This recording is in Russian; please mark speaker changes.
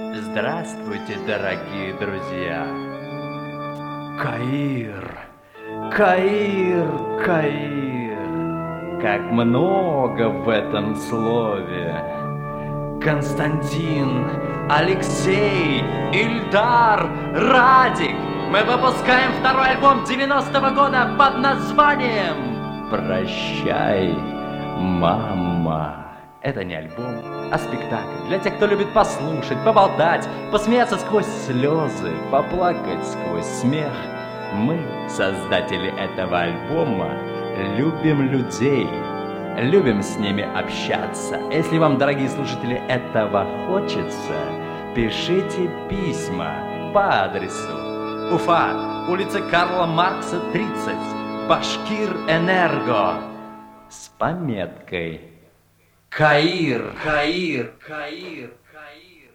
Speaker 1: Здравствуйте, дорогие друзья! Каир, Каир, Каир. Как много в этом слове. Константин, Алексей, Ильдар, Радик. Мы выпускаем второй альбом 90-го года под названием «Прощай, мама». Это не альбом, а спектакль для тех, кто любит послушать, поболтать, посмеяться сквозь слезы, поплакать сквозь смех. Мы, создатели этого альбома, любим людей, любим с ними общаться. Если вам, дорогие слушатели, этого хочется, пишите письма по адресу Уфа, улица Карла Маркса, 30, Башкир-Энерго, с пометкой Каир, Каир, Каир, Каир.